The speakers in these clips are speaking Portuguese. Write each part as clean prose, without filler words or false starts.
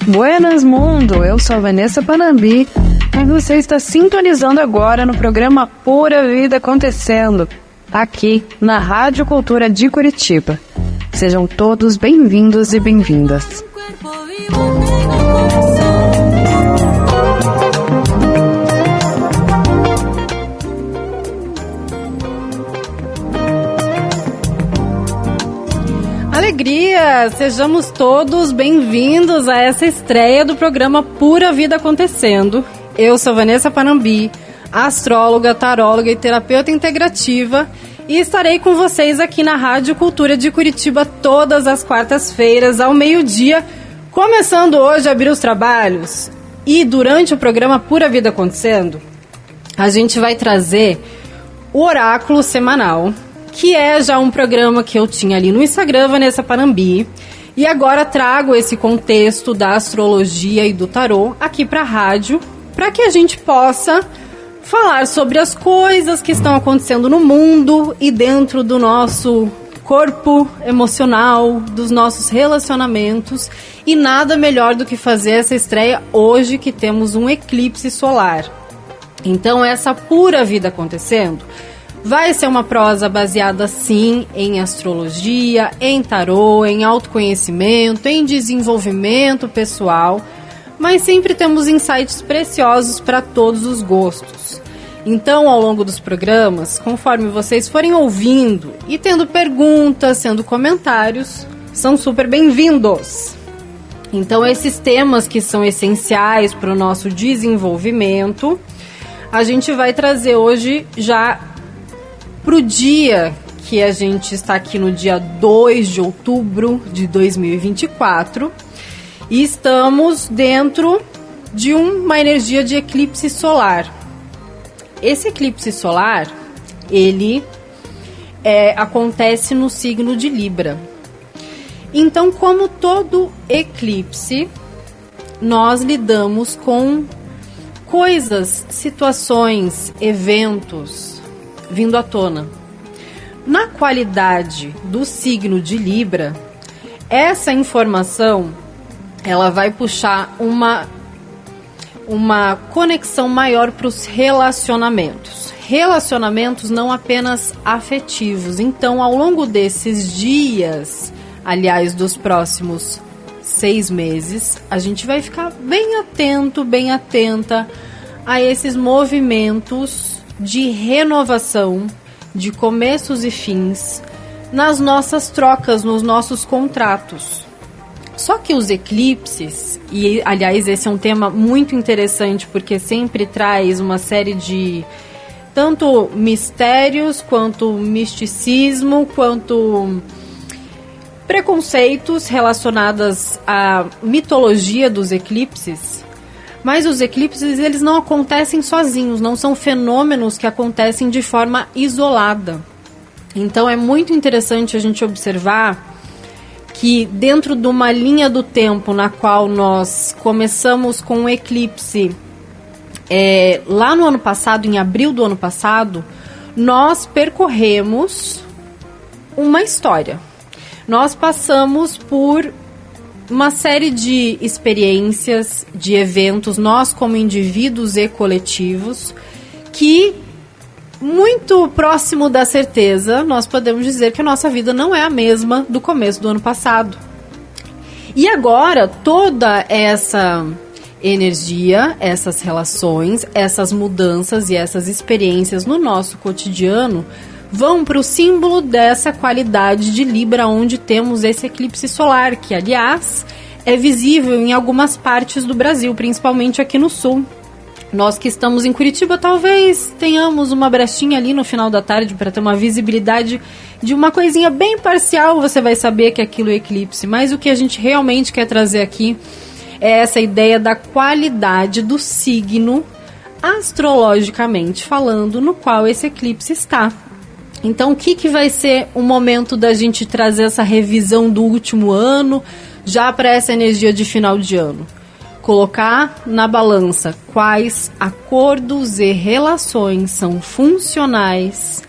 Buenas mundo, eu sou a Vanessa Panambi e você está sintonizando agora no programa Pura Vida Acontecendo, aqui na Rádio Cultura de Curitiba. Sejam todos bem-vindos e bem-vindas. Alegria! Sejamos todos bem-vindos a essa estreia do programa Pura Vida Acontecendo. Eu sou Vanessa Panambi, astróloga, taróloga e terapeuta integrativa, e estarei com vocês aqui na Rádio Cultura de Curitiba todas as quartas-feiras, ao meio-dia, começando hoje a abrir os trabalhos. E durante o programa Pura Vida Acontecendo, a gente vai trazer o oráculo semanal, que é já um programa que eu tinha ali no Instagram, Vanessa Panambi, e agora trago esse contexto da astrologia e do tarô aqui para a rádio, para que a gente possa falar sobre as coisas que estão acontecendo no mundo e dentro do nosso corpo emocional, dos nossos relacionamentos, e nada melhor do que fazer essa estreia hoje que temos um eclipse solar. Então essa Pura Vida Acontecendo vai ser uma prosa baseada, sim, em astrologia, em tarô, em autoconhecimento, em desenvolvimento pessoal, mas sempre temos insights preciosos para todos os gostos. Então, ao longo dos programas, conforme vocês forem ouvindo e tendo perguntas, tendo comentários, são super bem-vindos. Então, esses temas que são essenciais para o nosso desenvolvimento, a gente vai trazer hoje já para o dia que a gente está aqui no dia 2 de outubro de 2024 e estamos dentro de uma energia de eclipse solar. Esse eclipse solar, ele acontece no signo de Libra. Então, como todo eclipse, nós lidamos com coisas, situações, eventos vindo à tona. Na qualidade do signo de Libra, essa informação ela vai puxar uma conexão maior para os relacionamentos. Relacionamentos não apenas afetivos. Então, ao longo desses dias, aliás, dos próximos 6 meses, a gente vai ficar bem atento, bem atenta a esses movimentos de renovação, de começos e fins, nas nossas trocas, nos nossos contratos. Só que os eclipses, e aliás esse é um tema muito interessante porque sempre traz uma série de tanto mistérios, quanto misticismo, quanto preconceitos relacionados à mitologia dos eclipses. Mas os eclipses, eles não acontecem sozinhos, não são fenômenos que acontecem de forma isolada. Então é muito interessante a gente observar que dentro de uma linha do tempo na qual nós começamos com um eclipse lá no ano passado, em abril do ano passado, nós percorremos uma história. Nós passamos por uma série de experiências, de eventos, nós como indivíduos e coletivos, que muito próximo da certeza, nós podemos dizer que a nossa vida não é a mesma do começo do ano passado. E agora, toda essa energia, essas relações, essas mudanças e essas experiências no nosso cotidiano vão para o símbolo dessa qualidade de Libra, onde temos esse eclipse solar, que, aliás, é visível em algumas partes do Brasil, principalmente aqui no sul. Nós que estamos em Curitiba, talvez tenhamos uma brechinha ali no final da tarde para ter uma visibilidade de uma coisinha bem parcial, você vai saber que aquilo é eclipse. Mas o que a gente realmente quer trazer aqui é essa ideia da qualidade do signo, astrologicamente falando, no qual esse eclipse está. Então, o que vai ser o momento da gente trazer essa revisão do último ano, já para essa energia de final de ano? Colocar na balança quais acordos e relações são funcionais,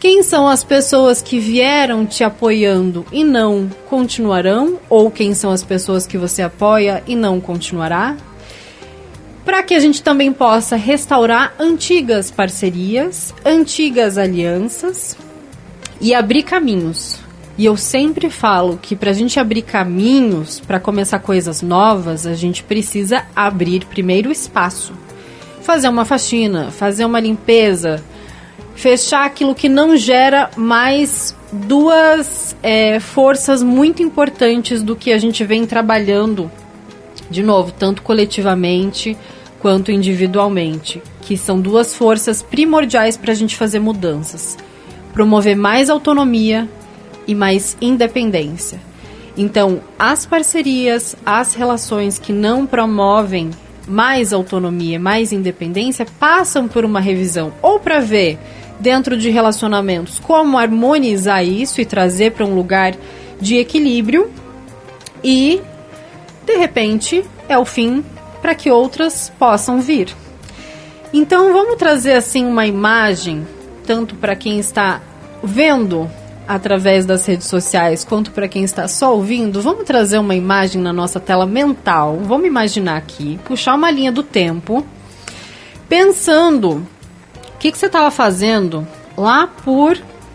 Quem são as pessoas que vieram te apoiando e não continuarão? Ou quem são as pessoas que você apoia e não continuará? Para que a gente também possa restaurar antigas parcerias, antigas alianças e abrir caminhos. E eu sempre falo que para a gente abrir caminhos, para começar coisas novas, a gente precisa abrir primeiro espaço. Fazer uma faxina, fazer uma limpeza, fechar aquilo que não gera mais duas forças muito importantes do que a gente vem trabalhando, de novo, tanto coletivamente quanto individualmente, que são duas forças primordiais para a gente fazer mudanças. Promover mais autonomia e mais independência. Então, as parcerias, as relações que não promovem mais autonomia, mais independência, passam por uma revisão, ou para ver dentro de relacionamentos como harmonizar isso e trazer para um lugar de equilíbrio, e de repente é o fim para que outras possam vir. Então vamos trazer assim uma imagem, tanto para quem está vendo através das redes sociais, quanto para quem está só ouvindo. Vamos trazer uma imagem na nossa tela mental. Vamos imaginar aqui, puxar uma linha do tempo, pensando o que você estava fazendo lá por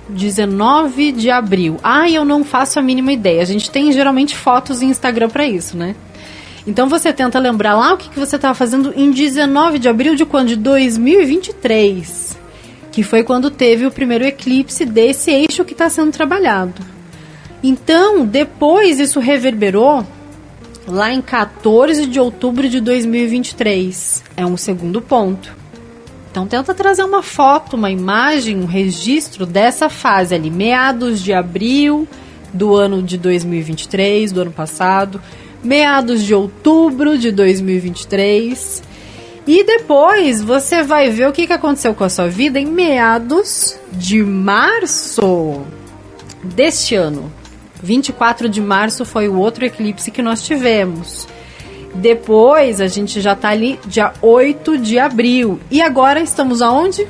19 de abril. Eu não faço a mínima ideia. A gente tem geralmente fotos em Instagram para isso, né? Então você tenta lembrar lá o que você estava fazendo em 19 de abril de quando? De 2023. Que foi quando teve o primeiro eclipse desse eixo que está sendo trabalhado. Então, depois isso reverberou lá em 14 de outubro de 2023. É um segundo ponto. Então, tenta trazer uma foto, uma imagem, um registro dessa fase ali, meados de abril do ano de 2023, do ano passado, meados de outubro de 2023... E depois você vai ver o que aconteceu com a sua vida em meados de março deste ano. 24 de março foi o outro eclipse que nós tivemos. Depois a gente já está ali dia 8 de abril. E agora estamos aonde?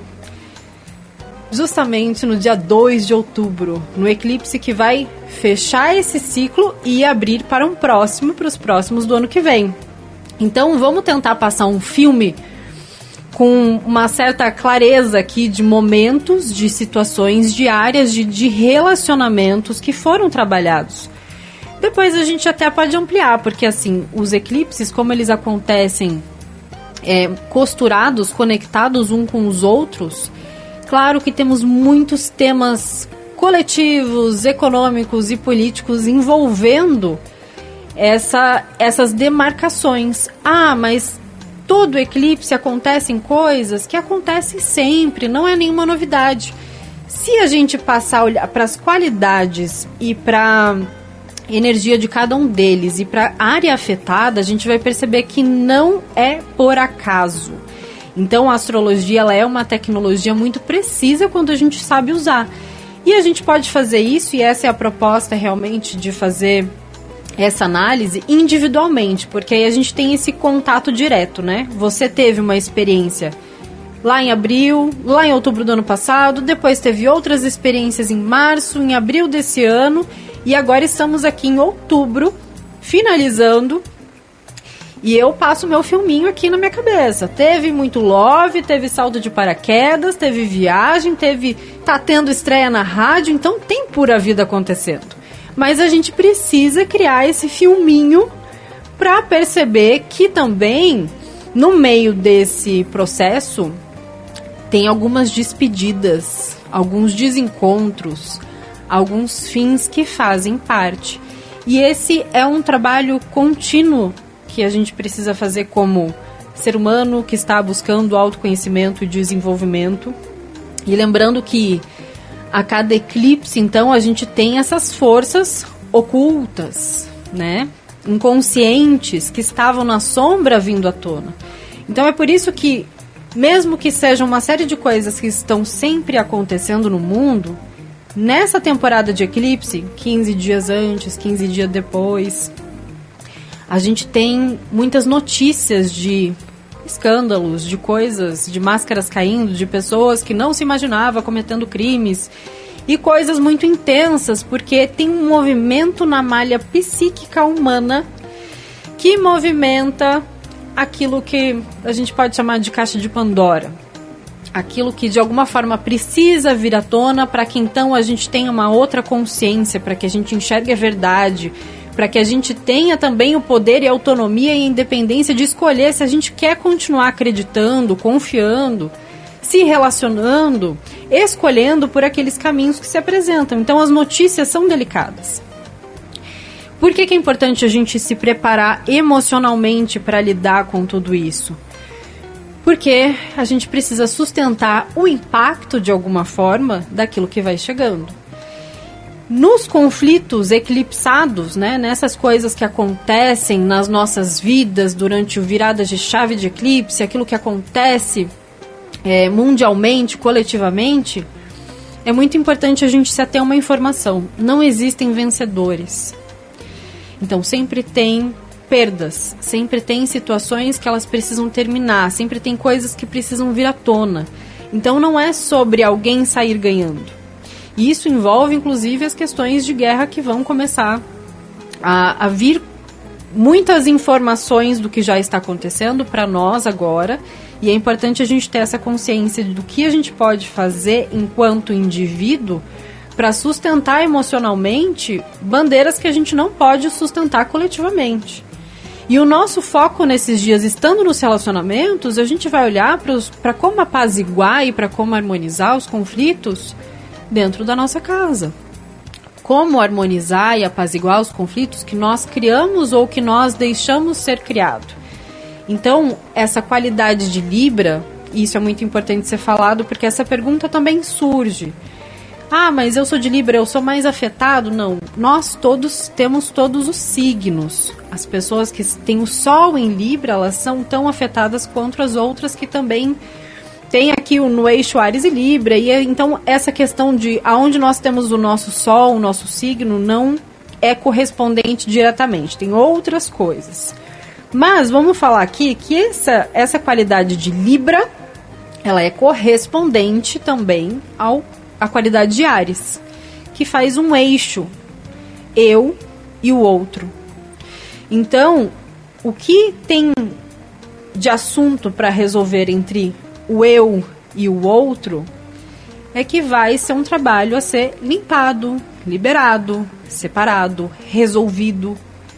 Justamente no dia 2 de outubro, no eclipse que vai fechar esse ciclo e abrir para um próximo, para os próximos do ano que vem. Então vamos tentar passar um filme com uma certa clareza aqui de momentos, de situações diárias, de relacionamentos que foram trabalhados. Depois a gente até pode ampliar, porque assim, os eclipses, como eles acontecem costurados, conectados uns com os outros, claro que temos muitos temas coletivos, econômicos e políticos envolvendo essas demarcações. Mas todo eclipse acontecem coisas que acontecem sempre, não é nenhuma novidade. Se a gente passar a olhar para as qualidades e para energia de cada um deles e para a área afetada, a gente vai perceber que não é por acaso. Então a astrologia ela é uma tecnologia muito precisa quando a gente sabe usar. E a gente pode fazer isso, e essa é a proposta realmente de fazer essa análise individualmente, porque aí a gente tem esse contato direto, né? Você teve uma experiência lá em abril, lá em outubro do ano passado, depois teve outras experiências em março, em abril desse ano, e agora estamos aqui em outubro, finalizando, e eu passo meu filminho aqui na minha cabeça. Teve muito love, teve salto de paraquedas, teve viagem, tá tendo estreia na rádio, então tem pura vida acontecendo. Mas a gente precisa criar esse filminho para perceber que também, no meio desse processo, tem algumas despedidas, alguns desencontros, alguns fins que fazem parte. E esse é um trabalho contínuo que a gente precisa fazer como ser humano que está buscando autoconhecimento e desenvolvimento. E lembrando que a cada eclipse, então, a gente tem essas forças ocultas, né? Inconscientes, que estavam na sombra vindo à tona. Então é por isso que, mesmo que seja uma série de coisas que estão sempre acontecendo no mundo, nessa temporada de eclipse, 15 dias antes, 15 dias depois, a gente tem muitas notícias de escândalos, de coisas, de máscaras caindo, de pessoas que não se imaginava cometendo crimes e coisas muito intensas, porque tem um movimento na malha psíquica humana que movimenta aquilo que a gente pode chamar de caixa de Pandora. Aquilo que de alguma forma precisa vir à tona para que então a gente tenha uma outra consciência, para que a gente enxergue a verdade, para que a gente tenha também o poder e a autonomia e a independência de escolher se a gente quer continuar acreditando, confiando, se relacionando, escolhendo por aqueles caminhos que se apresentam. Então as notícias são delicadas. Por que é importante a gente se preparar emocionalmente para lidar com tudo isso? Porque a gente precisa sustentar o impacto, de alguma forma, daquilo que vai chegando. Nos conflitos eclipsados, né, nessas coisas que acontecem nas nossas vidas durante o viradas de chave de eclipse, aquilo que acontece mundialmente, coletivamente, é muito importante a gente se ater a uma informação. Não existem vencedores. Então, sempre tem perdas, sempre tem situações que elas precisam terminar, sempre tem coisas que precisam vir à tona. Então não é sobre alguém sair ganhando. E isso envolve inclusive as questões de guerra que vão começar a vir muitas informações do que já está acontecendo para nós agora, e é importante a gente ter essa consciência do que a gente pode fazer enquanto indivíduo para sustentar emocionalmente bandeiras que a gente não pode sustentar coletivamente. E o nosso foco nesses dias, estando nos relacionamentos, a gente vai olhar para como apaziguar e para como harmonizar os conflitos dentro da nossa casa. Como harmonizar e apaziguar os conflitos que nós criamos ou que nós deixamos ser criado. Então, essa qualidade de Libra, isso é muito importante ser falado, porque essa pergunta também surge. Ah, mas eu sou de Libra, eu sou mais afetado? Não, nós todos temos todos os signos. As pessoas que têm o Sol em Libra, elas são tão afetadas quanto as outras que também têm aqui no eixo Áries e Libra. E então essa questão de aonde nós temos o nosso Sol, o nosso signo, não é correspondente diretamente. Tem outras coisas. Mas vamos falar aqui que essa qualidade de Libra, ela é correspondente também a qualidade de Áries, que faz um eixo, eu e o outro. Então, o que tem de assunto para resolver entre o eu e o outro é que vai ser um trabalho a ser limpado, liberado, separado, resolvido.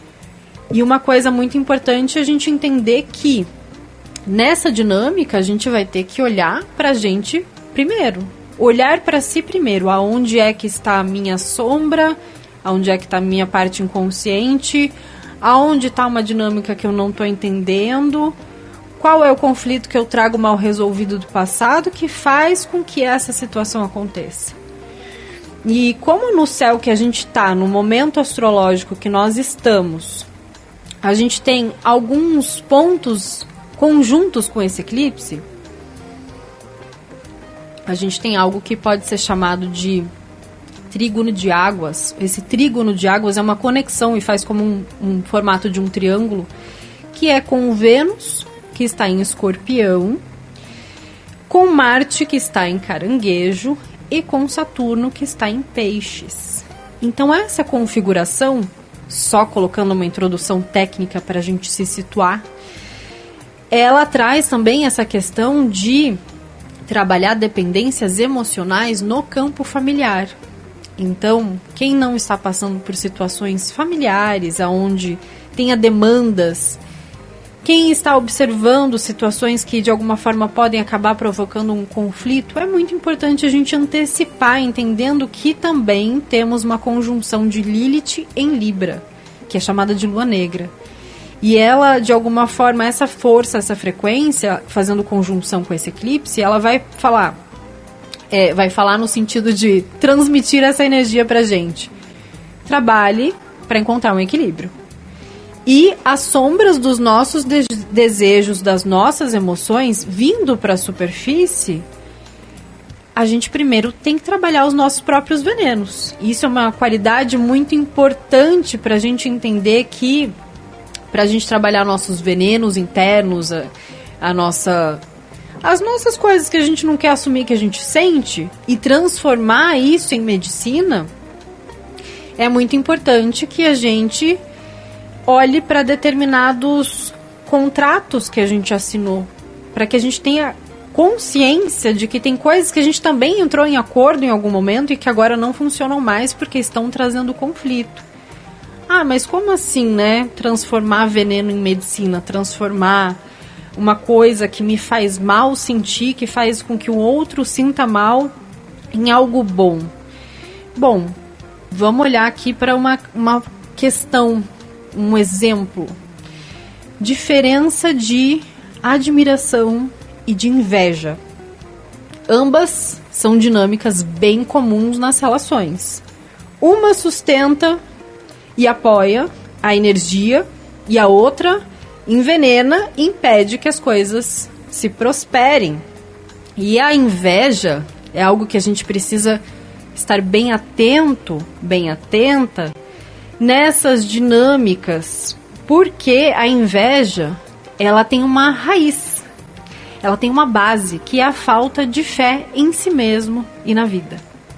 E uma coisa muito importante é a gente entender que nessa dinâmica a gente vai ter que olhar para a gente primeiro. Olhar para si primeiro, aonde é que está a minha sombra, aonde é que está a minha parte inconsciente, aonde está uma dinâmica que eu não estou entendendo, qual é o conflito que eu trago mal resolvido do passado que faz com que essa situação aconteça. E como no céu que a gente está, no momento astrológico que nós estamos, a gente tem alguns pontos conjuntos com esse eclipse, a gente tem algo que pode ser chamado de trígono de águas. Esse trígono de águas é uma conexão e faz como um formato de um triângulo, que é com o Vênus, que está em Escorpião, com Marte, que está em Caranguejo, e com Saturno, que está em Peixes. Então essa configuração, só colocando uma introdução técnica para a gente se situar, ela traz também essa questão de trabalhar dependências emocionais no campo familiar. Então, quem não está passando por situações familiares, onde tenha demandas, quem está observando situações que de alguma forma podem acabar provocando um conflito, é muito importante a gente antecipar, entendendo que também temos uma conjunção de Lilith em Libra, que é chamada de Lua Negra. E ela, de alguma forma, essa força, essa frequência, fazendo conjunção com esse eclipse, ela vai falar no sentido de transmitir essa energia pra gente. Trabalhe para encontrar um equilíbrio. E as sombras dos nossos desejos, das nossas emoções, vindo para a superfície, a gente primeiro tem que trabalhar os nossos próprios venenos. Isso é uma qualidade muito importante para a gente entender que, para a gente trabalhar nossos venenos internos, as nossas coisas que a gente não quer assumir que a gente sente e transformar isso em medicina, é muito importante que a gente olhe para determinados contratos que a gente assinou, para que a gente tenha consciência de que tem coisas que a gente também entrou em acordo em algum momento e que agora não funcionam mais porque estão trazendo conflito. Ah, mas como assim, né? Transformar veneno em medicina, transformar uma coisa que me faz mal sentir, que faz com que o outro sinta mal, em algo bom. Bom, vamos olhar aqui para uma questão, um exemplo. Diferença de admiração e de inveja. Ambas são dinâmicas bem comuns nas relações. Uma sustenta e apoia a energia e a outra envenena e impede que as coisas se prosperem. E a inveja é algo que a gente precisa estar bem atento, bem atenta nessas dinâmicas, porque a inveja, ela tem uma raiz, ela tem uma base, que é a falta de fé em si mesmo e na vida.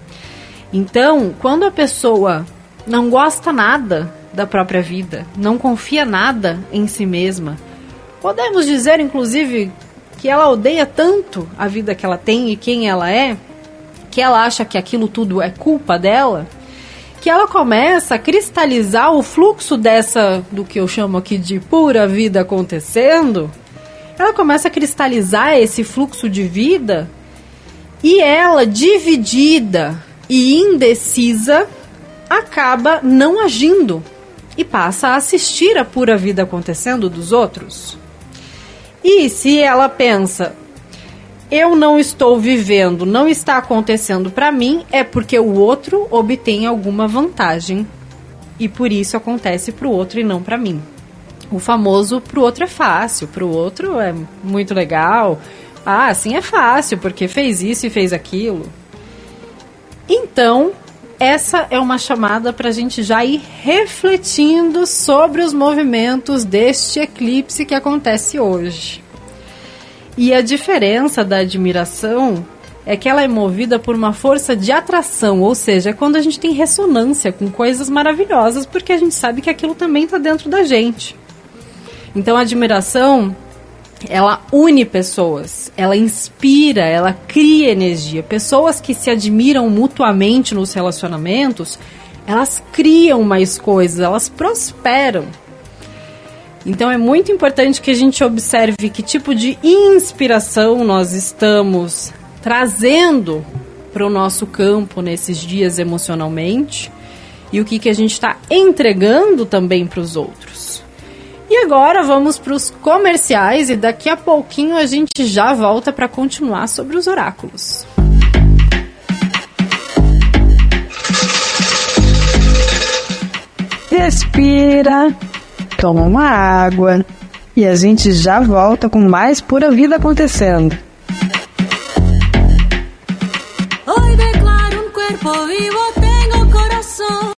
Então, quando a pessoa não gosta nada da própria vida, não confia nada em si mesma, podemos dizer, inclusive, que ela odeia tanto a vida que ela tem e quem ela é, que ela acha que aquilo tudo é culpa dela, que ela começa a cristalizar o fluxo do que eu chamo aqui de pura vida acontecendo. Ela começa a cristalizar esse fluxo de vida e ela, dividida e indecisa, acaba não agindo e passa a assistir a pura vida acontecendo dos outros. E se ela pensa, eu não estou vivendo, não está acontecendo para mim, é porque o outro obtém alguma vantagem e por isso acontece para o outro e não para mim. O famoso pro outro é fácil, pro outro é muito legal. Ah, assim é fácil porque fez isso e fez aquilo. Então, essa é uma chamada para a gente já ir refletindo sobre os movimentos deste eclipse que acontece hoje. E a diferença da admiração é que ela é movida por uma força de atração, ou seja, é quando a gente tem ressonância com coisas maravilhosas, porque a gente sabe que aquilo também está dentro da gente. Então a admiração, ela une pessoas, ela inspira, ela cria energia. Pessoas que se admiram mutuamente nos relacionamentos, elas criam mais coisas, elas prosperam. Então é muito importante que a gente observe que tipo de inspiração nós estamos trazendo para o nosso campo nesses dias emocionalmente e o que a gente está entregando também para os outros. E agora vamos para os comerciais e daqui a pouquinho a gente já volta para continuar sobre os oráculos. Respira, toma uma água e a gente já volta com mais Pura Vida acontecendo. Hoy declaro un cuerpo vivo, tengo corazón.